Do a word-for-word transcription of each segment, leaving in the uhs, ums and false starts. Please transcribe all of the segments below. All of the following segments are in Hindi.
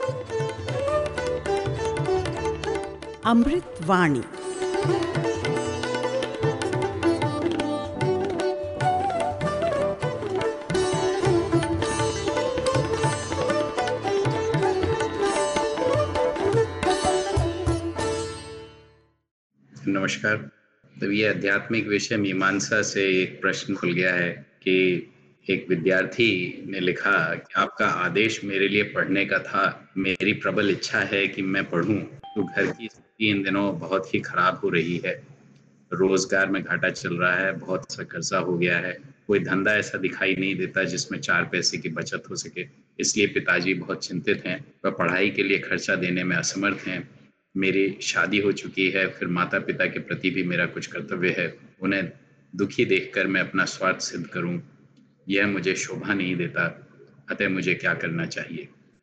अमृत वाणी। नमस्कार। तो ये आध्यात्मिक विषय मीमांसा से एक प्रश्न खुल गया है कि एक विद्यार्थी ने लिखा कि आपका आदेश मेरे लिए पढ़ने का था, मेरी प्रबल इच्छा है कि मैं पढ़ूं, तो घर की स्थिति इन दिनों बहुत ही खराब हो रही है। रोजगार में घाटा चल रहा है, बहुत सा कर्जा हो गया है, कोई धंधा ऐसा दिखाई नहीं देता जिसमें चार पैसे की बचत हो सके। इसलिए पिताजी बहुत चिंतित हैं, वह पढ़ाई के लिए खर्चा देने में असमर्थ हैं। मेरी शादी हो चुकी है, फिर माता पिता के प्रति भी मेरा कुछ कर्तव्य है। उन्हें दुखी देखकर मैं अपना स्वार्थ सिद्ध करूं, यह मुझे शोभा नहीं देता। अतः मुझे क्या करना चाहिए,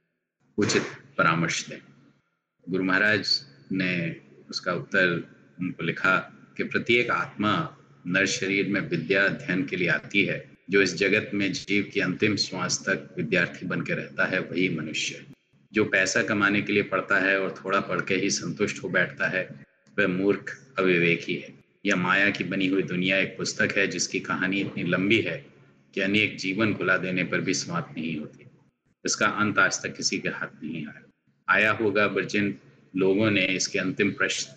उचित परामर्श दें। गुरु महाराज ने उसका उत्तर उनको लिखा कि प्रत्येक आत्मा नर शरीर में विद्या अध्ययन के लिए आती है। जो इस जगत में जीव की अंतिम श्वास तक विद्यार्थी बन के रहता है वही मनुष्य है। जो पैसा कमाने के लिए पढ़ता है और थोड़ा पढ़ के ही संतुष्ट हो बैठता है वह मूर्ख अविवेकी है। यह माया की बनी हुई दुनिया एक पुस्तक है जिसकी कहानी इतनी लंबी है कि अनेक जीवन भुला देने पर भी समाप्त नहीं होती। इसका अंत आज तक किसी के हाथ नहीं आया आया होगा, पर जिन लोगों ने इसके अंतिम प्रश्न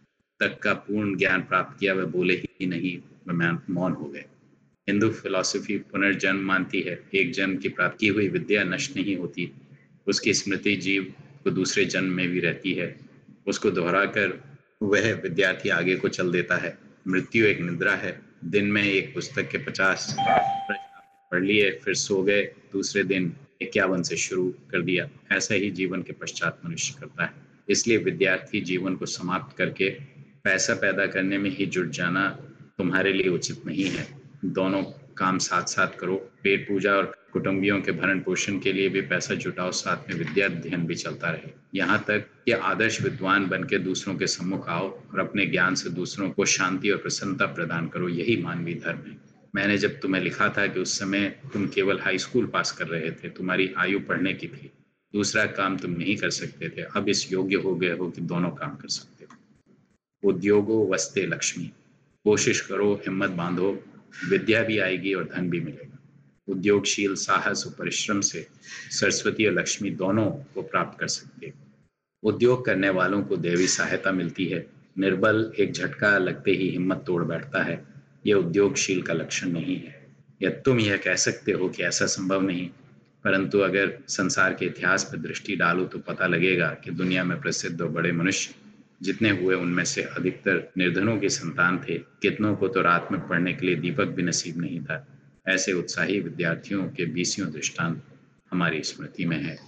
तक का पूर्ण ज्ञान प्राप्त किया वह बोले ही नहीं, वह मौन हो गए। हिंदू फिलॉसफी पुनर्जन्म मानती है। एक जन्म की प्राप्त की हुई विद्या नष्ट नहीं होती, उसकी स्मृति जीव को दूसरे जन्म में भी रहती है। उसको दोहराकर वह विद्यार्थी आगे को चल देता है। मृत्यु एक निद्रा है। दिन में एक पुस्तक के पचास प्रश्न पढ़ लिए, फिर सो गए, दूसरे दिन इक्यावन से शुरू कर दिया। ऐसा ही जीवन के पश्चात मनुष्य करता है। इसलिए विद्यार्थी जीवन को समाप्त करके पैसा पैदा करने में ही जुट जाना तुम्हारे लिए उचित नहीं है। दोनों काम साथ साथ करो। पेट पूजा और कुटुंबियों के भरण पोषण के लिए भी पैसा जुटाओ, साथ में विद्या अध्ययन भी चलता रहे। यहाँ तक कि आदर्श विद्वान बन के दूसरों के सम्मुख आओ और अपने ज्ञान से दूसरों को शांति और प्रसन्नता प्रदान करो। यही मानवीय धर्म है। मैंने जब तुम्हें लिखा था कि उस समय तुम केवल हाई स्कूल पास कर रहे थे, तुम्हारी आयु पढ़ने की थी, दूसरा काम तुम नहीं कर सकते थे। अब इस योग्य हो गए हो कि दोनों काम कर सकते हो। उद्योगो वस्ते लक्ष्मी। कोशिश करो, हिम्मत बांधो, विद्या भी आएगी और धन भी मिलेगा। उद्योगशील साहस और परिश्रम से सरस्वती और लक्ष्मी दोनों को प्राप्त कर सकते हो। उद्योग करने वालों को देवी सहायता मिलती है। निर्बल एक झटका लगते ही हिम्मत तोड़ बैठता है। यह उद्योगशील का लक्षण नहीं है। या तुम यह कह सकते हो कि ऐसा संभव नहीं, परंतु अगर संसार के इतिहास पर दृष्टि डालो तो पता लगेगा कि दुनिया में प्रसिद्ध और बड़े मनुष्य जितने हुए उनमें से अधिकतर निर्धनों के संतान थे। कितनों को तो रात में पढ़ने के लिए दीपक भी नसीब नहीं था। ऐसे उत्साही विद्यार्थियों के बीसियों दृष्टांत हमारी स्मृति में है।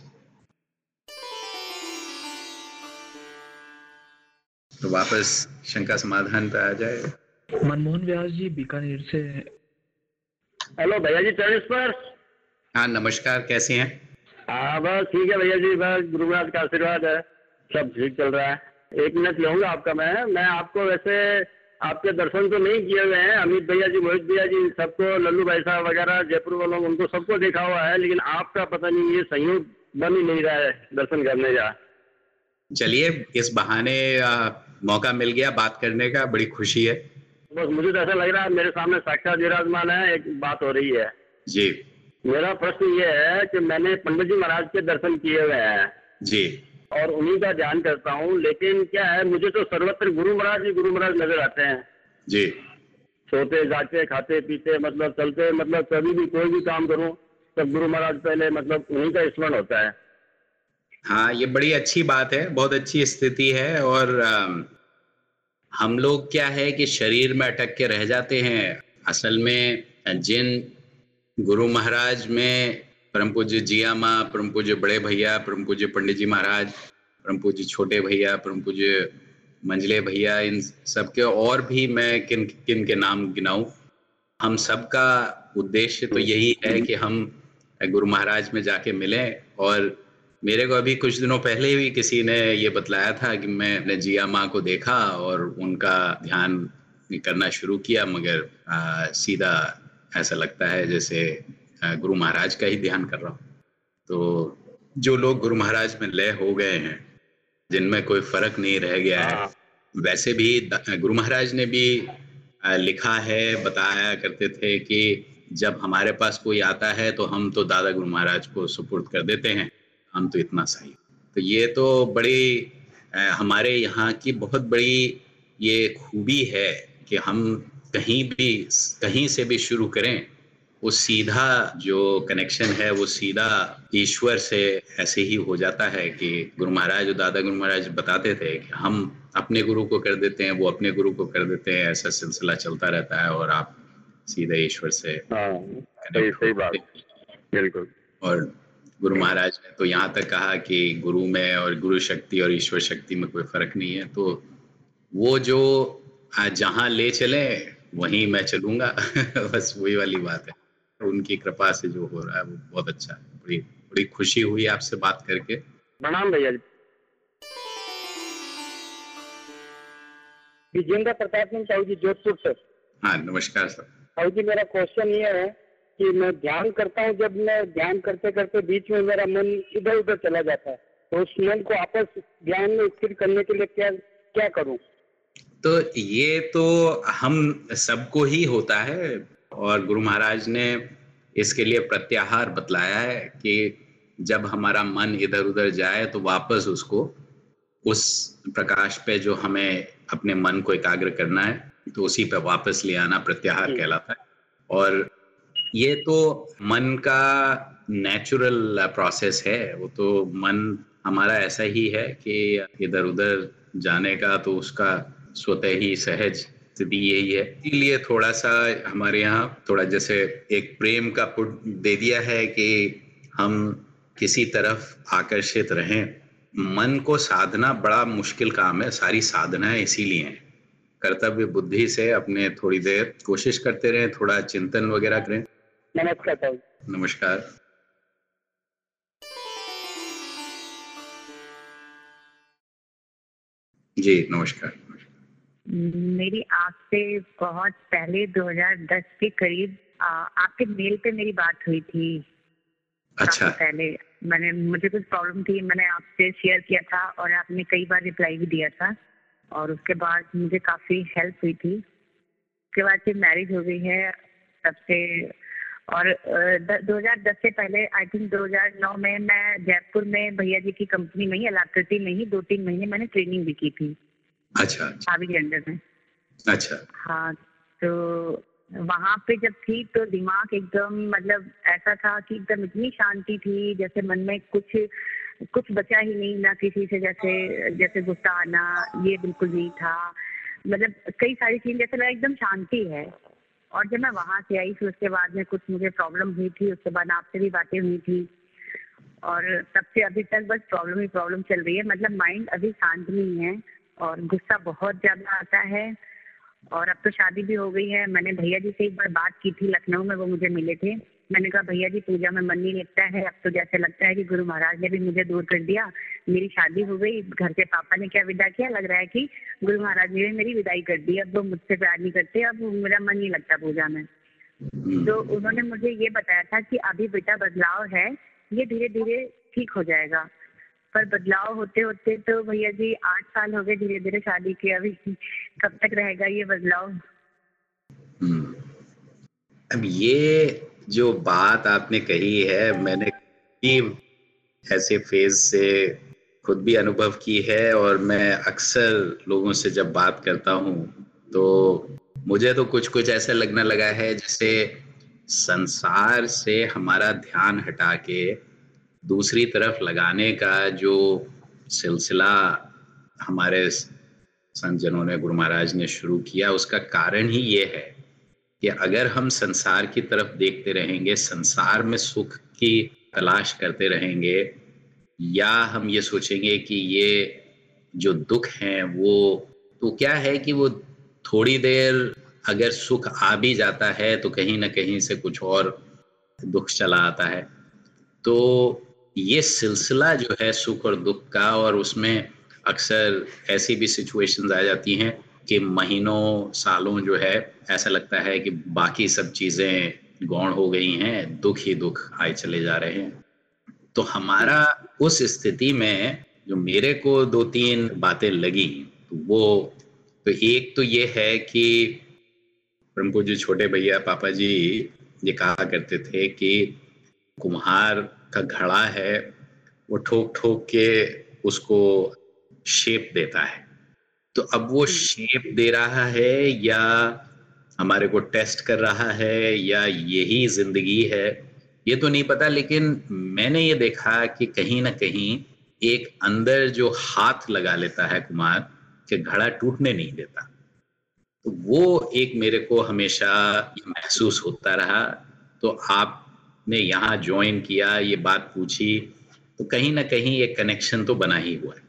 तो वापस शंका समाधान पे आ जाए। मनमोहन व्यास जी बीकानेर से। हेलो भैया जी, ट्रांसफर। हाँ नमस्कार, कैसे हैं? हाँ बस ठीक है भैया जी, बस गुरु महाराज का आशीर्वाद है, सब ठीक चल रहा है। एक मिनट लूंगा आपका। मैं मैं आपको वैसे आपके दर्शन तो नहीं किए हुए हैं, अमित भैया जी, मोहित भैया जी, सबको, लल्लू भाई साहब वगैरह जयपुर वालों, उनको सबको देखा हुआ है, लेकिन आपका पता नहीं ये संयोग बन ही नहीं रहा है दर्शन करने का। चलिए, इस बहाने आ, मौका मिल गया बात करने का, बड़ी खुशी है। बस मुझे तो ऐसा लग रहा है मेरे सामने साक्षात विराजमान है, एक बात हो रही है जी। मेरा प्रश्न ये है कि मैंने पंडित जी महाराज के दर्शन किए हुए हैं जी, और उन्हीं का ध्यान करता हूँ, लेकिन क्या है, मुझे तो सर्वत्र गुरु महाराज ही गुरु महाराज नजर आते हैं जी। सोते जागते खाते पीते, मतलब चलते, मतलब कभी भी कोई भी काम करूँ तब गुरु महाराज पहले, मतलब उन्हीं का स्मरण होता है। हाँ, ये बड़ी अच्छी बात है, बहुत अच्छी स्थिति है। और आ, हम लोग क्या है कि शरीर में अटक के रह जाते हैं। असल में जिन गुरु महाराज में परम पूज्य जिया माँ, परम पूज्य बड़े भैया, परम पूज्य पंडित जी महाराज, परम पूज्य छोटे भैया, परम पूज्य मंजले भैया, इन सबके और भी मैं किन किन के नाम गिनाऊं, हम सबका उद्देश्य तो यही है कि हम गुरु महाराज में जाके मिलें। और मेरे को अभी कुछ दिनों पहले भी किसी ने ये बतलाया था कि मैं अपने जिया माँ को देखा और उनका ध्यान करना शुरू किया, मगर आ, सीधा ऐसा लगता है जैसे गुरु महाराज का ही ध्यान कर रहा हूँ। तो जो लोग गुरु महाराज में लय हो गए हैं, जिनमें कोई फर्क नहीं रह गया है, हाँ वैसे भी गुरु महाराज ने भी लिखा है, बताया करते थे कि जब हमारे पास कोई आता है तो हम तो दादा गुरु महाराज को सुपुर्द कर देते हैं, हम तो इतना सही। तो ये तो बड़ी हमारे यहाँ की बहुत बड़ी ये खूबी है कि हम कहीं भी कहीं से भी शुरू करें, वो सीधा जो कनेक्शन है वो सीधा ईश्वर से ऐसे ही हो जाता है कि गुरु महाराज और दादा गुरु महाराज बताते थे कि हम अपने गुरु को कर देते हैं, वो अपने गुरु को कर देते हैं, ऐसा सिलसिला चलता रहता है और आप सीधे ईश्वर से सही सही बात, बिल्कुल। और गुरु महाराज ने तो यहाँ तक कहा कि गुरु में और गुरु शक्ति और ईश्वर शक्ति में कोई फर्क नहीं है, तो वो जो जहाँ ले चले वहीं मैं चलूंगा बस वही वाली बात है। उनकी कृपा से जो हो रहा है वो बहुत अच्छा है। बड़ी बड़ी खुशी हुई आपसे बात करके। प्रणाम भैया जी। विजेंद्र प्रताप सिंह साहू जी, जोधपुर से। हाँ नमस्कार सर। साहू जी, मेरा क्वेश्चन ये है कि मैं ध्यान करता हूँ, जब मैं ध्यान करते करते बीच में मेरा मन इधर उधर चला जाता है, तो उस मन को आपस ध्यान में स्थिर करने के लिए क्या क्या करूँ? तो ये तो हम सबको ही होता है और गुरु महाराज ने इसके लिए प्रत्याहार बतलाया है कि जब हमारा मन इधर उधर जाए तो वापस उसको उस प्रकाश पे जो हमें अपने मन को एकाग्र करना है तो उसी पे वापस ले आना प्रत्याहार कहलाता है। और ये तो मन का नेचुरल प्रोसेस है, वो तो मन हमारा ऐसा ही है कि इधर उधर जाने का तो उसका स्वतः ही सहज स्थिति यही है। इसलिए थोड़ा सा हमारे यहाँ थोड़ा जैसे एक प्रेम का पुट दे दिया है कि हम किसी तरफ आकर्षित रहें। मन को साधना बड़ा मुश्किल काम है, सारी साधनाएं इसीलिए हैं। कर्तव्य बुद्धि से अपने थोड़ी देर कोशिश करते रहें, थोड़ा चिंतन वगैरह करें। नमस्कार। नमस्कार। जी नमस्कार। मेरी आपसे बहुत पहले दो हज़ार दस के करीब आ, आपके मेल पे मेरी बात हुई थी। अच्छा। पहले मैंने मुझे कुछ प्रॉब्लम थी, मैंने आपसे शेयर किया था और आपने कई बार रिप्लाई भी दिया था और उसके बाद मुझे काफ़ी हेल्प हुई थी। उसके बाद फिर मैरिज हो गई है तब से। और दो हज़ार दस से पहले आई थिंक दो हज़ार नौ में मैं जयपुर में भैया जी की कंपनी में ही अलाकृति में ही दो तीन महीने मैंने ट्रेनिंग भी की थी। अच्छा। भाभी के अंडर में। अच्छा। हाँ, तो वहाँ पे जब थी तो दिमाग एकदम मतलब ऐसा था कि एकदम इतनी शांति थी, जैसे मन में कुछ कुछ बचा ही नहीं, ना किसी से जैसे जैसे गुस्सा आना ये बिल्कुल नहीं था। मतलब कई सारी चीजें जैसे लगा एकदम शांति है। और जब मैं वहाँ से आई फिर उसके बाद में कुछ मुझे प्रॉब्लम हुई थी, उसके बाद आपसे भी बातें हुई थी और तब से अभी तक बस प्रॉब्लम ही प्रॉब्लम चल रही है। मतलब माइंड अभी शांत नहीं है और गुस्सा बहुत ज्यादा आता है। और अब तो शादी भी हो गई है। मैंने भैया जी से एक बार बात की थी लखनऊ में, वो मुझे मिले थे। मैंने कहा भैया जी पूजा में मन नहीं लगता है, अब तो जैसे लगता है कि गुरु महाराज ने भी मुझे दूर कर दिया। मेरी शादी हो गई, घर के पापा ने क्या विदा किया, लग रहा है कि गुरु महाराज ने मेरी विदाई कर दी। अब वो मुझसे प्यार नहीं करते, अब मेरा मन नहीं लगता पूजा में। तो उन्होंने मुझे ये बताया था कि अभी बेटा बदलाव है, ये धीरे धीरे ठीक हो जाएगा। पर बदलाव होते होते तो भैया जी आठ साल हो गए धीरे धीरे शादी के, अभी कब तक रहेगा ये बदलाव? अब ये जो बात आपने कही है, मैंने ऐसे फेज से खुद भी अनुभव की है और मैं अक्सर लोगों से जब बात करता हूँ तो मुझे तो कुछ कुछ ऐसा लगने लगा है जैसे संसार से हमारा ध्यान हटा के दूसरी तरफ लगाने का जो सिलसिला हमारे संतजनों ने, गुरु महाराज ने शुरू किया, उसका कारण ही ये है कि अगर हम संसार की तरफ देखते रहेंगे, संसार में सुख की तलाश करते रहेंगे, या हम ये सोचेंगे कि ये जो दुख हैं वो तो क्या है कि वो थोड़ी देर अगर सुख आ भी जाता है तो कहीं ना कहीं से कुछ और दुख चला आता है। तो ये सिलसिला जो है सुख और दुख का, और उसमें अक्सर ऐसी भी सिचुएशंस आ जाती हैं कि महीनों सालों जो है ऐसा लगता है कि बाकी सब चीजें गौण हो गई हैं, दुख ही दुख आए चले जा रहे हैं। तो हमारा उस स्थिति में जो मेरे को दो तीन बातें लगी, तो वो तो एक तो ये है कि परम पूज्य छोटे भैया पापा जी ये कहा करते थे कि कुम्हार का घड़ा है वो ठोक ठोक के उसको शेप देता है। तो अब वो शेप दे रहा है या हमारे को टेस्ट कर रहा है या यही जिंदगी है, ये तो नहीं पता। लेकिन मैंने ये देखा कि कहीं ना कहीं एक अंदर जो हाथ लगा लेता है कुम्हार कि घड़ा टूटने नहीं देता, तो वो एक मेरे को हमेशा महसूस होता रहा। तो आपने यहाँ ज्वाइन किया, ये बात पूछी, तो कहीं ना कहीं एक कनेक्शन तो बना ही हुआ है।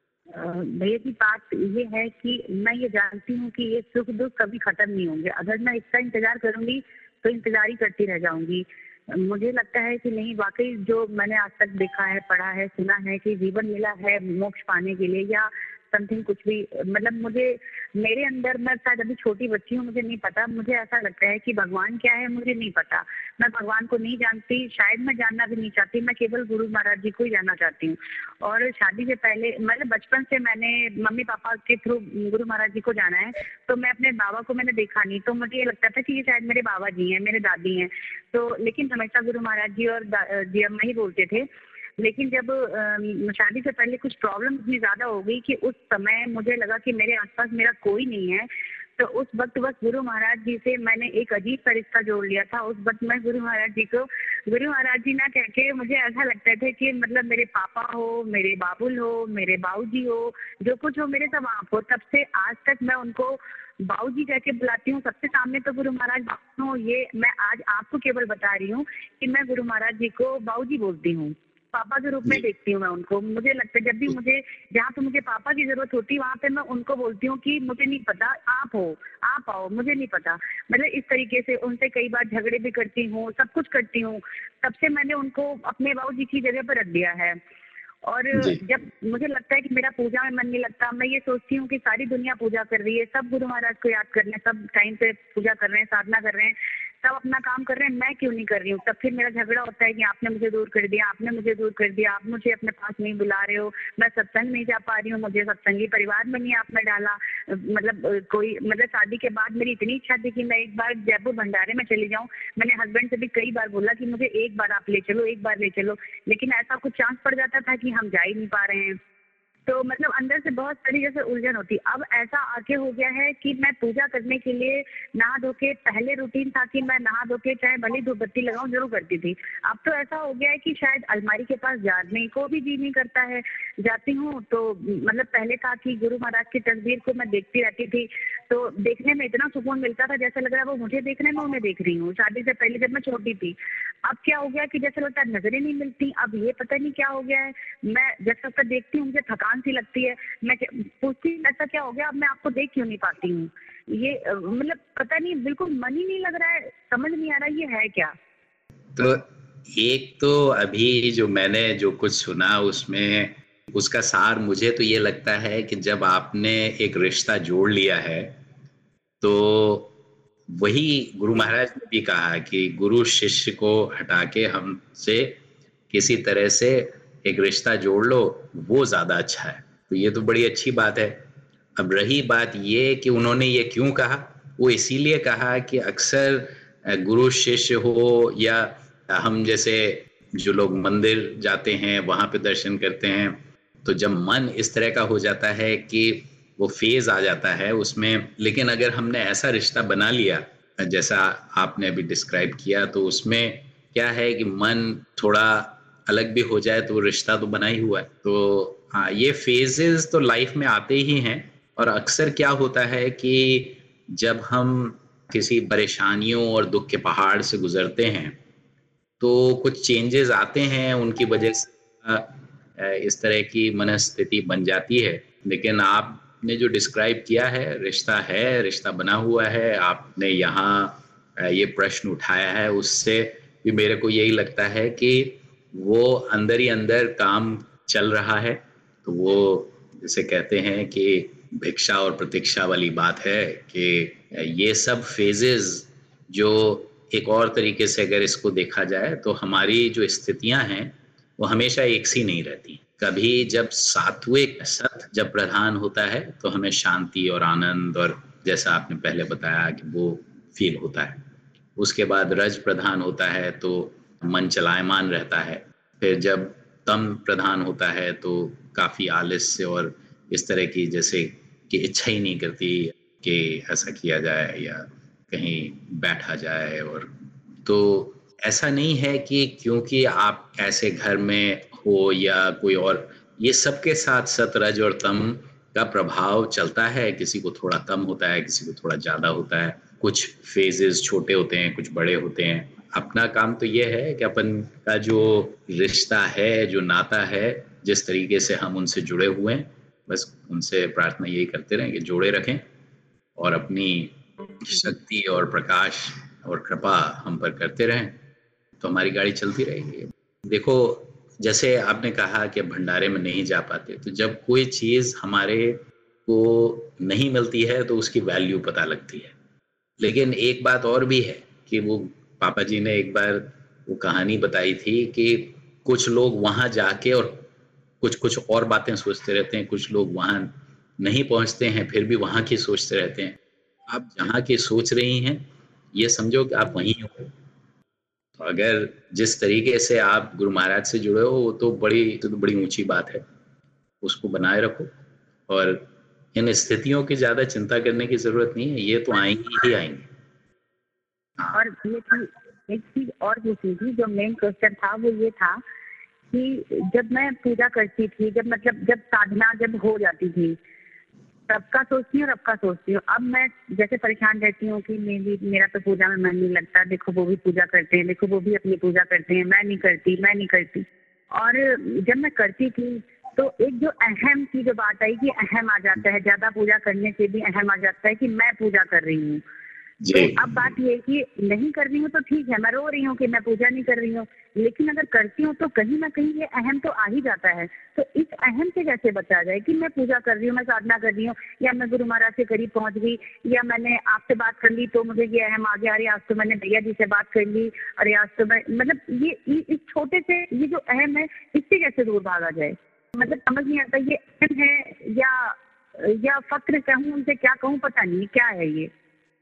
भैया की बात ये है कि मैं ये जानती हूँ कि ये सुख दुख कभी खत्म नहीं होंगे। अगर मैं इसका इंतजार करूंगी तो इंतजार ही करती रह जाऊंगी। मुझे लगता है कि नहीं, वाकई जो मैंने आज तक देखा है, पढ़ा है, सुना है कि जीवन मिला है मोक्ष पाने के लिए या समथिंग कुछ भी, मतलब मुझे मेरे अंदर, मैं शायद अभी छोटी बच्ची हूँ, मुझे नहीं पता, मुझे ऐसा लगता है कि भगवान क्या है मुझे नहीं पता। मैं भगवान को नहीं जानती, शायद मैं जानना भी नहीं चाहती। मैं केवल गुरु महाराज जी को ही जानना चाहती हूँ। और शादी से पहले, मतलब बचपन से मैंने मम्मी पापा के थ्रू गुरु महाराज जी को जाना है, तो मैं अपने बाबा को मैंने देखा नहीं, तो मुझे ये लगता था कि ये शायद मेरे बाबा जी हैं, मेरे दादी हैं। तो लेकिन हमेशा गुरु महाराज जी और जी अम्मा ही बोलते थे। लेकिन जब शादी से पहले कुछ प्रॉब्लम इतनी ज्यादा हो गई कि उस समय मुझे लगा कि मेरे आसपास मेरा कोई नहीं है, तो उस वक्त बस गुरु महाराज जी से मैंने एक अजीब सा रिश्ता जोड़ लिया था। उस वक्त मैं गुरु महाराज जी को गुरु महाराज जी ना कह के, मुझे ऐसा लगता था कि मतलब मेरे पापा हो, मेरे बाबुल हो, मेरे बाबूजी हो, जो कुछ हो मेरे सब आप हो। तब से आज तक मैं उनको बाबूजी कह के बुलाती हूँ। सबसे सामने तो गुरु महाराज हो, ये मैं आज आपको केवल बता रही हूँ कि मैं गुरु महाराज जी को बाबूजी बोलती हूँ, पापा के रूप में देखती हूँ मैं उनको। मुझे लगता है जब भी मुझे, जहाँ पे मुझे पापा की जरूरत होती है वहाँ पे मैं उनको बोलती हूँ कि मुझे नहीं पता, आप हो, आप आओ, मुझे नहीं पता। मतलब इस तरीके से उनसे कई बार झगड़े भी करती हूँ, सब कुछ करती हूँ। तब से मैंने उनको अपने बाबूजी की जगह पर रख दिया है। और जब मुझे लगता है कि मेरा पूजा में मन नहीं लगता, मैं ये सोचती हूँ कि सारी दुनिया पूजा कर रही है, सब गुरु महाराज को याद कर रहे हैं, सब टाइम पे पूजा कर रहे हैं, साधना कर रहे हैं, सब अपना काम कर रहे हैं, मैं क्यों नहीं कर रही हूँ। तब फिर मेरा झगड़ा होता है कि आपने मुझे दूर कर दिया, आपने मुझे दूर कर दिया, आप मुझे अपने पास नहीं बुला रहे हो, मैं सत्संग नहीं जा पा रही हूँ, मुझे सत्संगी परिवार में नहीं आपने डाला। मतलब कोई, मतलब शादी के बाद मेरी इतनी इच्छा थी कि मैं एक बार जयपुर भंडारे में चली जाऊँ। मैंने हस्बैंड से भी कई बार बोला कि मुझे एक बार आप ले चलो, एक बार ले चलो, लेकिन ऐसा कुछ चांस पड़ जाता था कि हम जा ही नहीं पा रहे हैं। तो मतलब अंदर से बहुत सारी जैसे उलझन होती। अब ऐसा आगे हो गया है कि मैं पूजा करने के लिए नहा धो के, पहले रूटीन था कि मैं नहा धो के चाहे भले धूप बत्ती लगाऊं जरूर करती थी। अब तो ऐसा हो गया है कि शायद अलमारी के पास जाने को भी जी नहीं करता है। जाती हूँ तो मतलब पहले था कि गुरु महाराज की तस्वीर को मैं देखती रहती थी, तो देखने में इतना सुकून मिलता था, जैसा लग रहा है वो मुझे देख रहे हैं, मैं उन्हें देख रही हूँ। शादी से पहले जब मैं छोटी थी, अब क्या हो गया कि जैसे लगता है नजरें नहीं मिलती। अब ये पता नहीं क्या हो गया है, मैं जैसा तक देखती हूँ मुझे थकान सी लगती है। मैं पूछती हूँ ऐसा क्या हो गया, अब मैं आपको देख क्यों नहीं पाती हूँ। ये मतलब पता नहीं, बिल्कुल मन ही नहीं लग रहा है, समझ नहीं आ रहा ये है क्या। तो एक तो अभी जो मैंने जो कुछ सुना उसमें उसका सार मुझे तो ये लगता है कि जब आपने एक रिश्ता जोड़ लिया है, तो वही गुरु महाराज ने भी कहा कि गुरु शिष्य को हटा के हमसे किसी तरह से एक रिश्ता जोड़ लो, वो ज्यादा अच्छा है। तो ये तो बड़ी अच्छी बात है। अब रही बात ये कि उन्होंने ये क्यों कहा, वो इसीलिए कहा कि अक्सर गुरु शिष्य हो या हम जैसे जो लोग मंदिर जाते हैं वहां पे दर्शन करते हैं, तो जब मन इस तरह का हो जाता है कि वो फेज आ जाता है उसमें। लेकिन अगर हमने ऐसा रिश्ता बना लिया जैसा आपने अभी डिस्क्राइब किया, तो उसमें क्या है कि मन थोड़ा अलग भी हो जाए तो वो रिश्ता तो बना ही हुआ है। तो हाँ, ये फेजेस तो लाइफ में आते ही हैं। और अक्सर क्या होता है कि जब हम किसी परेशानियों और दुख के पहाड़ से गुजरते हैं तो कुछ चेंजेस आते हैं, उनकी वजह से इस तरह की मनस्थिति बन जाती है। लेकिन आपने जो डिस्क्राइब किया है, रिश्ता है, रिश्ता बना हुआ है, आपने यहाँ ये प्रश्न उठाया है, उससे भी मेरे को यही लगता है कि वो अंदर ही अंदर काम चल रहा है। तो वो जैसे कहते हैं कि भिक्षा और प्रतीक्षा वाली बात है कि ये सब फेजेस जो एक और तरीके से अगर इसको देखा जाए तो हमारी जो स्थितियां हैं वो हमेशा एक सी नहीं रहती। कभी जब सात्विक सत जब प्रधान होता है तो हमें शांति और आनंद और जैसा आपने पहले बताया कि वो फील होता है। उसके बाद रज प्रधान होता है तो मन चलायमान रहता है। फिर जब तम प्रधान होता है तो काफ़ी आलस्य और इस तरह की जैसे कि इच्छा ही नहीं करती कि ऐसा किया जाए या कहीं बैठा जाए। और तो ऐसा नहीं है कि क्योंकि आप ऐसे घर में हो या कोई और, ये सबके साथ सत रज और तम का प्रभाव चलता है। किसी को थोड़ा कम होता है, किसी को थोड़ा ज़्यादा होता है, कुछ फेजेस छोटे होते हैं, कुछ बड़े होते हैं। अपना काम तो ये है कि अपन का जो रिश्ता है, जो नाता है, जिस तरीके से हम उनसे जुड़े हुए हैं, बस उनसे प्रार्थना यही करते रहें कि जोड़े रखें और अपनी शक्ति और प्रकाश और कृपा हम पर करते रहें, तो हमारी गाड़ी चलती रहेगी। देखो, जैसे आपने कहा कि भंडारे में नहीं जा पाते, तो जब कोई चीज़ हमारे को नहीं मिलती है तो उसकी वैल्यू पता लगती है। लेकिन एक बात और भी है कि वो पापा जी ने एक बार वो कहानी बताई थी कि कुछ लोग वहाँ जाके और कुछ-कुछ और बातें सोचते रहते हैं, कुछ लोग वहाँ नहीं पहुँचते हैं, फिर भी वहाँ की सोचते रहते हैं। आप जहाँ की सोच रही हैं, ये समझो कि आप वहीं हो। तो अगर जिस तरीके से आप गुरु महाराज से जुड़े हो, वो तो बड़ी तो बड़ी ऊँची बात है। उसको बनाए रखो और इन स्थितियों की ज़्यादा चिंता करने की ज़रूरत नहीं है, ये तो आएँगी ही आएँगी। और ये चीज एक चीज और पूछी थी, जो मेन क्वेश्चन था वो ये था कि जब मैं पूजा करती थी, जब मतलब जब साधना जब हो जाती थी, तब का सोचती हूँ और अब का सोचती हूँ। अब मैं जैसे परेशान रहती हूँ कि मेरी मेरा तो पूजा में मन नहीं लगता, देखो वो भी पूजा करते हैं, देखो वो भी अपनी पूजा करते हैं, मैं नहीं करती मैं नहीं करती और जब मैं करती थी तो एक जो अहम की जो बात आई कि अहम आ जाता है, ज्यादा पूजा करने से भी अहम आ जाता है कि मैं पूजा कर रही हूँ। तो अब बात ये है कि नहीं कर रही हूँ तो ठीक है, मैं रो रही हूँ कि मैं पूजा नहीं कर रही हूँ, लेकिन अगर करती हूँ तो कहीं ना कहीं ये अहम तो आ ही जाता है। तो इस अहम से कैसे बचा जाए कि मैं पूजा कर रही हूँ, मैं साधना कर रही हूँ, या मैं गुरु महाराज से करीब पहुंच गई, या मैंने आपसे बात कर ली तो मुझे ये अहम आ गया, अरे आज तो मैंने भैया जी से बात कर ली, अरे आज तो मैं मतलब ये इस छोटे से ये जो अहम है इससे कैसे दूर भागा जाए। मतलब समझ नहीं आता ये अहम है या या फक्र कहूँ, उनसे क्या कहूँ, पता नहीं क्या है ये।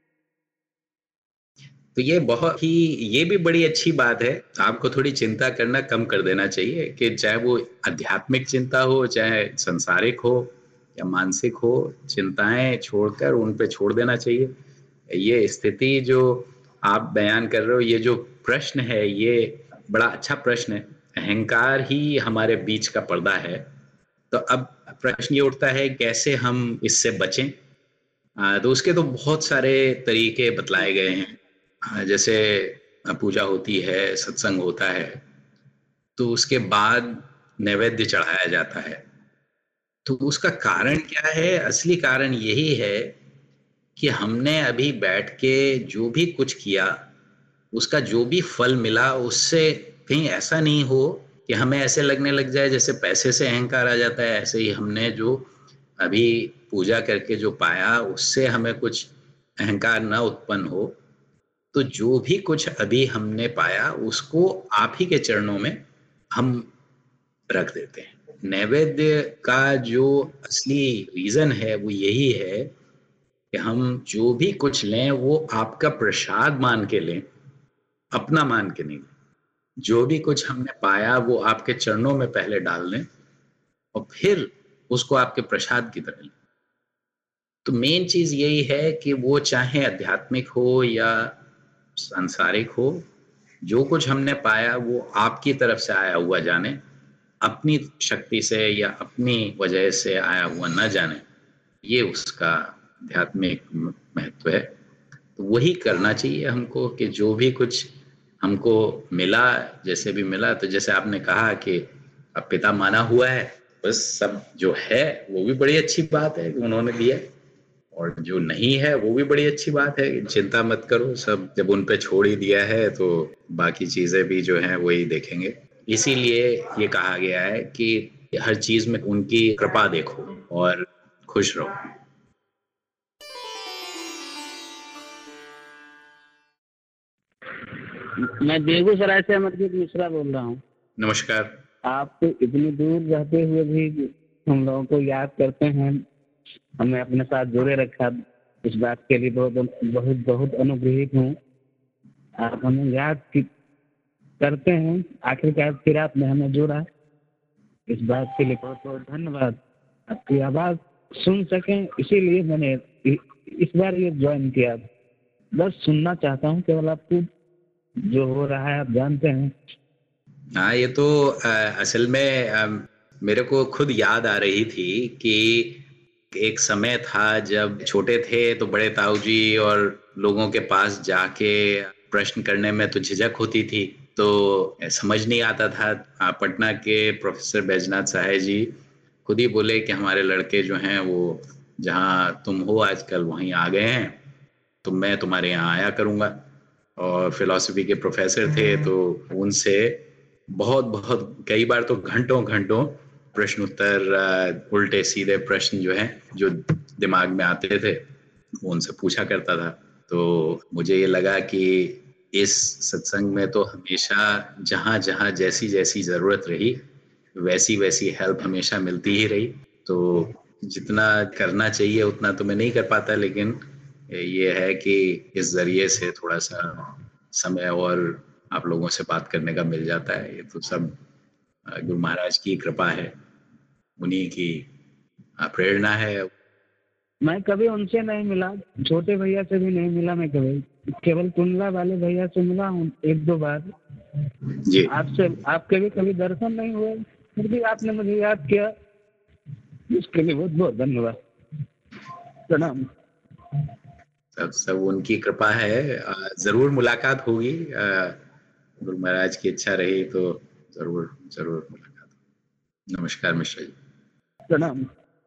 तो ये बहुत ही ये भी बड़ी अच्छी बात है। आपको थोड़ी चिंता करना कम कर देना चाहिए कि चाहे वो आध्यात्मिक चिंता हो, चाहे संसारिक हो या मानसिक हो, चिंताएं छोड़कर उन पे छोड़ देना चाहिए। ये स्थिति जो आप बयान कर रहे हो, ये जो प्रश्न है, ये बड़ा अच्छा प्रश्न है। अहंकार ही हमारे बीच का पर्दा है। तो अब प्रश्न ये उठता है कैसे हम इससे बचें। आ, तो उसके तो बहुत सारे तरीके बतलाए गए हैं। हाँ, जैसे पूजा होती है, सत्संग होता है, तो उसके बाद नैवेद्य चढ़ाया जाता है। तो उसका कारण क्या है? असली कारण यही है कि हमने अभी बैठ के जो भी कुछ किया, उसका जो भी फल मिला, उससे कहीं ऐसा नहीं हो कि हमें ऐसे लगने लग जाए जैसे पैसे से अहंकार आ जाता है। ऐसे ही हमने जो अभी पूजा करके जो पाया, उससे हमें कुछ अहंकार न उत्पन्न हो। तो जो भी कुछ अभी हमने पाया, उसको आप ही के चरणों में हम रख देते हैं। नैवेद्य का जो असली रीजन है वो यही है कि हम जो भी कुछ लें वो आपका प्रसाद मान के लें, अपना मान के नहीं। जो भी कुछ हमने पाया वो आपके चरणों में पहले डाल दें और फिर उसको आपके प्रसाद की तरह लें। तो मेन चीज यही है कि वो चाहे आध्यात्मिक हो या सांसारिक हो, जो कुछ हमने पाया वो आपकी तरफ से आया हुआ जाने, अपनी शक्ति से या अपनी वजह से आया हुआ न जाने। ये उसका आध्यात्मिक महत्व है। तो वही करना चाहिए हमको कि जो भी कुछ हमको मिला, जैसे भी मिला, तो जैसे आपने कहा कि अब पिता माना हुआ है, बस सब जो है वो भी बड़ी अच्छी बात है कि उन्होंने दिया, और जो नहीं है वो भी बड़ी अच्छी बात है। चिंता मत करो, सब जब उन पे छोड़ ही दिया है तो बाकी चीजें भी जो हैं वही देखेंगे। इसीलिए ये कहा गया है कि हर चीज में उनकी कृपा देखो और खुश रहो। मैं बेगूसराय से अमरजीत मिश्रा बोल रहा हूँ। नमस्कार। आप इतनी दूर रहते हुए भी हम लोगों को याद करते हैं, हमें अपने साथ जोड़े रखा, इस बात के लिए बहुत बहुत बहुत अनुग्रहित हूँ। आप हमें याद करते हैं, आखिरकार फिर आपने हमें जोड़ा, इस बात के लिए बहुत बहुत धन्यवाद। आपकी आवाज़ सुन सकें इसीलिए मैंने इस बार ये ज्वाइन किया। बस सुनना चाहता हूँ केवल, आपको जो हो रहा है आप जानते हैं। हाँ, ये तो आ, असल में आ, मेरे को खुद याद आ रही थी कि एक समय था जब छोटे थे तो बड़े ताऊ जी और लोगों के पास जाके प्रश्न करने में तो झिझक होती थी, तो समझ नहीं आता था। पटना के प्रोफेसर बैजनाथ सहाय जी खुद ही बोले कि हमारे लड़के जो हैं वो जहाँ तुम हो आजकल वहीं आ गए हैं, तो मैं तुम्हारे यहाँ आया करूँगा। और फिलॉसफी के प्रोफेसर थे, तो उनसे बहुत बहुत कई बार तो घंटों घंटों प्रश्न उत्तर, उल्टे सीधे प्रश्न जो हैं जो दिमाग में आते थे वो उनसे पूछा करता था। तो मुझे ये लगा कि इस सत्संग में तो हमेशा जहाँ जहाँ जैसी जैसी ज़रूरत रही वैसी वैसी हेल्प हमेशा मिलती ही रही। तो जितना करना चाहिए उतना तो मैं नहीं कर पाता, लेकिन ये है कि इस ज़रिए से थोड़ा सा समय और आप लोगों से बात करने का मिल जाता है। ये तो सब गुरु महाराज की कृपा है, उन्हीं की प्रेरणा है। मैं कभी उनसे नहीं मिला, छोटे भैया से भी नहीं मिला, मैं कभी केवल कुंडला वाले भैया से मिला हूँ एक दो बार जी। आपसे आपके भी कभी दर्शन नहीं हुए, फिर भी आपने मुझे याद किया, इसके लिए बहुत बहुत धन्यवाद, प्रणाम। सब सब उनकी कृपा है। जरूर मुलाकात होगी, गुरु महाराज की इच्छा रही तो जरूर जरूर मुलाकात। नमस्कार मिश्रा जी। प्रणाम।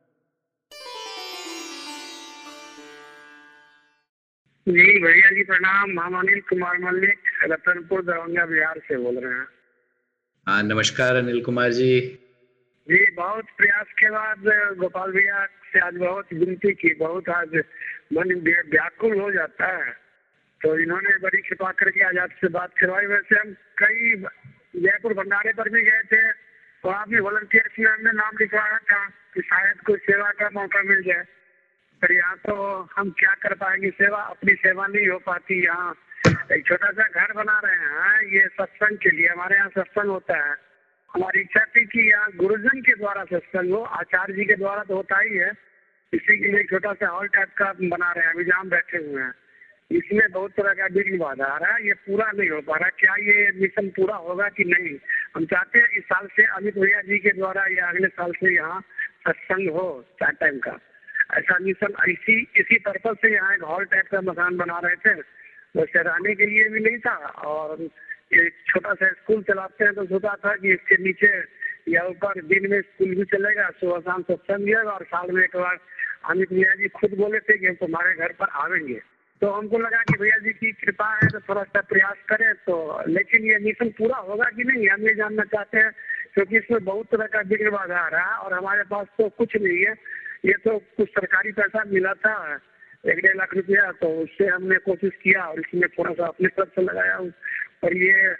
जी भैया जी प्रणाम। हम अनिल कुमार मल्लिक रतनपुर दरभंगा बिहार से बोल रहे हैं। हाँ नमस्कार अनिल कुमार जी। जी बहुत प्रयास के बाद गोपाल भैया से आज बहुत विनती की, बहुत आज मन व्याकुल हो जाता है, तो इन्होंने बड़ी कृपा करके आज आपसे बात करवाई। वैसे हम कई जयपुर भंडारे पर भी गए थे, वहाँ भी वॉलंटियर्स में हमने नाम लिखवाया था कि शायद कोई सेवा का मौका मिल जाए, पर यहाँ तो हम क्या कर पाएंगे, सेवा अपनी सेवा नहीं हो पाती। यहाँ एक छोटा सा घर बना रहे हैं ये सत्संग के लिए, हमारे यहाँ सत्संग होता है। हमारी इच्छा थी कि यहाँ गुरुजन के द्वारा सत्संग हो, आचार्य जी के द्वारा तो होता ही है, इसी के लिए छोटा सा हॉल टाइप का बना रहे हैं, अभी जहाँ बैठे हुए हैं। इसमें बहुत तरह का विघ्न बाधा आ रहा है, ये पूरा नहीं हो पा रहा। क्या ये मिशन पूरा होगा कि नहीं? हम चाहते हैं इस साल से अमित भैया जी के द्वारा या अगले साल से यहाँ सत्संग हो चार टाइम का, ऐसा मिशन। इसी इसी पर्पज से यहाँ एक हॉल टाइप का मकान बना रहे थे, वैसे रहने के लिए भी नहीं था, और ये छोटा सा स्कूल चलाते हैं तो सोचा था कि इसके नीचे या ऊपर दिन में स्कूल भी चलेगा, सुबह शाम सत्संग भी होगा, और साल में एक बार अमित भैया जी खुद बोले थे कि हम तुम्हारे घर पर आवेंगे। तो हमको लगा कि भैया जी की कृपा है तो थोड़ा सा प्रयास करें, तो लेकिन ये मिशन पूरा होगा कि नहीं हम ये जानना चाहते हैं, क्योंकि इसमें बहुत तरह का विघ्न बाधा आ रहा है और हमारे पास तो कुछ नहीं है। ये तो कुछ सरकारी पैसा मिला था एक डेढ़ लाख रुपया, तो उससे हमने कोशिश किया और इसमें थोड़ा सा अपने तरफ से लगाया हूँ, पर ये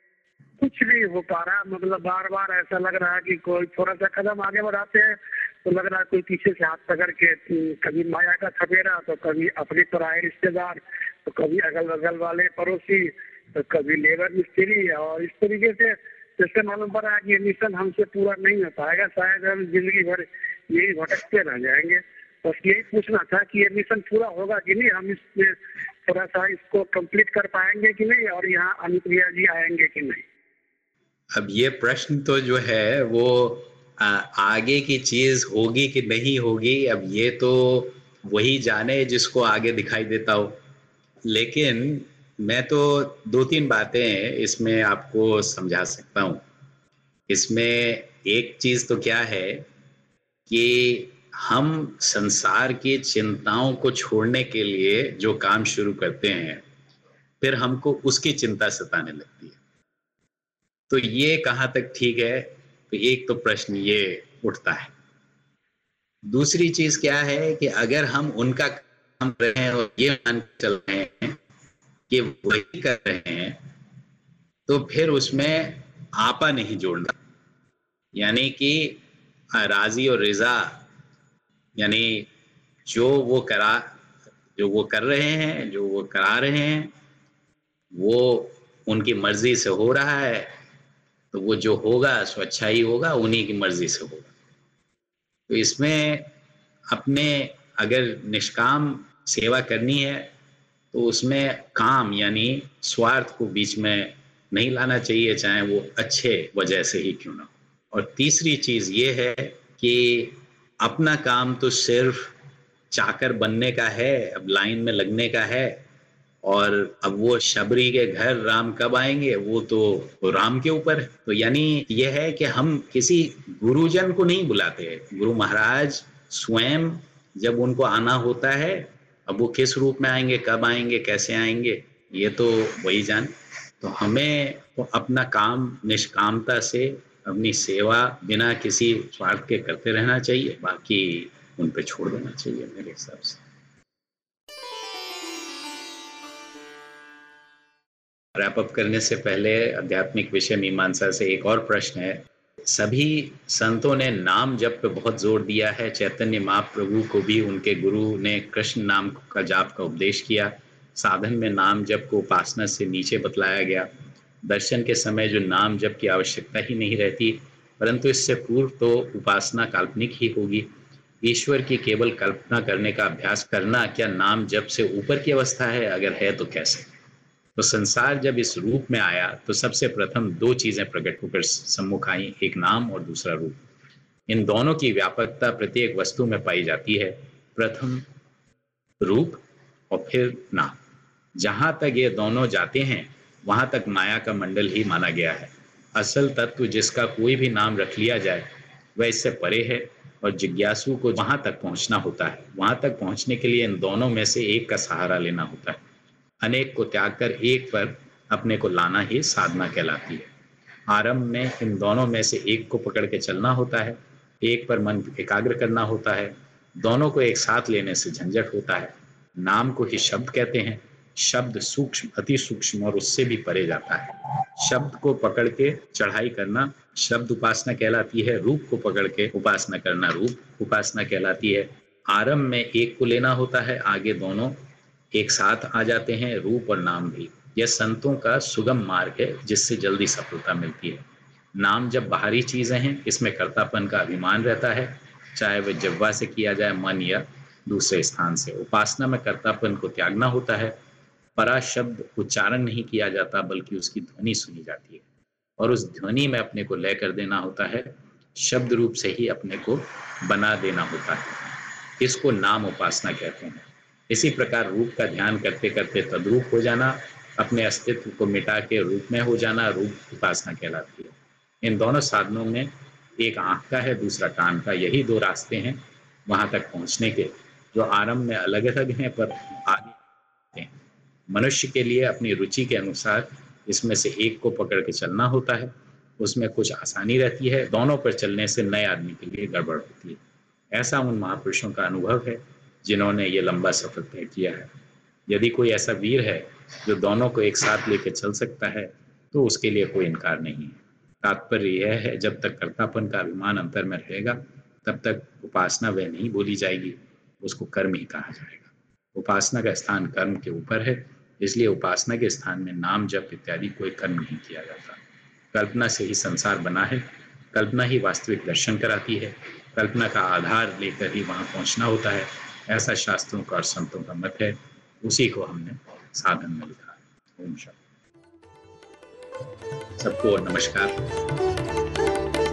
कुछ नहीं हो पा रहा। मतलब बार बार ऐसा लग रहा है कि कोई थोड़ा सा कदम आगे बढ़ाते हैं तो लग रहा है कोई पीछे से हाथ पकड़ के, कभी माया का थपेरा, तो कभी अपने पराए रिश्तेदार, तो कभी अगल बगल वाले पड़ोसी, तो कभी लेबर मिस्त्री, और इस तरीके से जैसे मालूम पड़ रहा है कि ये मिशन हमसे पूरा नहीं हो पाएगा, शायद हम जिंदगी भर यही भटकते रह जाएंगे। बस यही पूछना था कि ये मिशन पूरा होगा कि नहीं, हम इसमें थोड़ा सा इसको कंप्लीट कर पाएंगे कि नहीं, और यहाँ अमित भैया जी आएंगे कि नहीं। अब ये प्रश्न तो जो है वो आ, आगे की चीज होगी कि नहीं होगी, अब ये तो वही जाने जिसको आगे दिखाई देता हो। लेकिन मैं तो दो तीन बातें इसमें आपको समझा सकता हूँ। इसमें एक चीज तो क्या है कि हम संसार की चिंताओं को छोड़ने के लिए जो काम शुरू करते हैं फिर हमको उसकी चिंता सताने लगती है। तो ये कहाँ तक ठीक है? तो एक तो प्रश्न ये उठता है। दूसरी चीज क्या है कि अगर हम उनका काम कर रहे हैं और ये मान के चल रहे हैं कि वही कर रहे हैं, तो फिर उसमें आपा नहीं जोड़ना। यानी कि राजी और रिजा, यानी जो वो करा जो वो कर रहे हैं, जो वो करा रहे हैं, वो उनकी मर्जी से हो रहा है, तो वो जो होगा सो अच्छा ही होगा, उन्हीं की मर्जी से होगा। तो इसमें अपने अगर निष्काम सेवा करनी है तो उसमें काम यानी स्वार्थ को बीच में नहीं लाना चाहिए, चाहे वो अच्छे वजह से ही क्यों ना हो। और तीसरी चीज़ ये है कि अपना काम तो सिर्फ चाकर बनने का है, अब लाइन में लगने का है, और अब वो शबरी के घर राम कब आएंगे वो तो वो राम के ऊपर है। तो यानी ये है कि हम किसी गुरुजन को नहीं बुलाते हैं, गुरु महाराज स्वयं जब उनको आना होता है, अब वो किस रूप में आएंगे, कब आएंगे, कैसे आएंगे, ये तो वही जान। तो हमें तो अपना काम निष्कामता से, अपनी सेवा बिना किसी स्वार्थ के करते रहना चाहिए, बाकी उन पे छोड़ देना चाहिए मेरे हिसाब से। रैप अप करने से पहले आध्यात्मिक विषय मीमांसा से एक और प्रश्न है। सभी संतों ने नाम जप पे बहुत जोर दिया है। चैतन्य महाप्रभु को भी उनके गुरु ने कृष्ण नाम का जाप का उपदेश किया। साधन में नाम जप को उपासना से नीचे बतलाया गया। दर्शन के समय जो नाम जप की आवश्यकता ही नहीं रहती, परंतु इससे पूर्व तो उपासना काल्पनिक ही होगी। ईश्वर की केवल कल्पना करने का अभ्यास करना क्या नाम जप से ऊपर की अवस्था है? अगर है तो कैसे? तो संसार जब इस रूप में आया तो सबसे प्रथम दो चीजें प्रकट होकर सम्मुख आई, एक नाम और दूसरा रूप। इन दोनों की व्यापकता प्रत्येक वस्तु में पाई जाती है, प्रथम रूप और फिर नाम। जहां तक ये दोनों जाते हैं वहां तक माया का मंडल ही माना गया है। असल तत्व जिसका कोई भी नाम रख लिया जाए वह इससे परे है, और जिज्ञासु को वहां तक पहुंचना होता है। वहां तक पहुंचने के लिए इन दोनों में से एक का सहारा लेना होता है। अनेक को त्याग कर एक पर अपने को लाना ही साधना कहलाती है। आरंभ में इन दोनों में से एक को पकड़ के चलना होता है, एक पर मन एकाग्र करना होता है। दोनों को एक साथ लेने से झंझट होता है। नाम को ही शब्द कहते हैं। शब्द सूक्ष्म, अति सूक्ष्म और उससे भी परे जाता है। शब्द को पकड़ के चढ़ाई करना शब्द उपासना कहलाती है। रूप को पकड़ के उपासना करना रूप उपासना कहलाती है। आरंभ में एक को लेना होता है, आगे दोनों एक साथ आ जाते हैं, रूप और नाम भी। यह संतों का सुगम मार्ग है जिससे जल्दी सफलता मिलती है। नाम जब बाहरी चीजें हैं, इसमें कर्तापन का अभिमान रहता है, चाहे वह जिह्वा से किया जाए, मन या दूसरे स्थान से। उपासना में कर्तापन को त्यागना होता है। परा शब्द उच्चारण नहीं किया जाता, बल्कि उसकी ध्वनि सुनी जाती है, और उस ध्वनि में अपने को लय कर देना होता है। शब्द रूप से ही अपने को बना देना होता है। इसको नाम उपासना कहते हैं। इसी प्रकार रूप का ध्यान करते करते तद्रूप हो जाना, अपने अस्तित्व को मिटा के रूप में हो जाना, रूप उपासना कहलाती है। इन दोनों साधनों में एक आंख का है, दूसरा कान का। यही दो रास्ते हैं वहां तक पहुंचने के, जो आरंभ में अलग अलग हैं पर आगे हैं। मनुष्य के लिए अपनी रुचि के अनुसार इसमें से एक को पकड़ के चलना होता है। उसमें कुछ आसानी रहती है, दोनों पर चलने से नए आदमी के लिए गड़बड़ होती है। ऐसा उन महापुरुषों का अनुभव है जिन्होंने ये लंबा सफर तय किया है। यदि कोई ऐसा वीर है जो दोनों को एक साथ लेकर चल सकता है तो उसके लिए कोई इनकार नहीं है। तात्पर्य यह है, जब तक कर्तापन का अभिमान अंतर में रहेगा तब तक उपासना वह नहीं बोली जाएगी, उसको कर्म ही कहा जाएगा। उपासना का स्थान कर्म के ऊपर है, इसलिए उपासना के स्थान में नाम जप इत्यादि कोई कर्म नहीं किया जाता। कल्पना से ही संसार बना है, कल्पना ही वास्तविक दर्शन कराती है। कल्पना का आधार लेकर ही वहां पहुंचना होता है, ऐसा शास्त्रों का और संतों का मत है। उसी को हमने साधन में लिखा है। ओम शांति। सबको नमस्कार।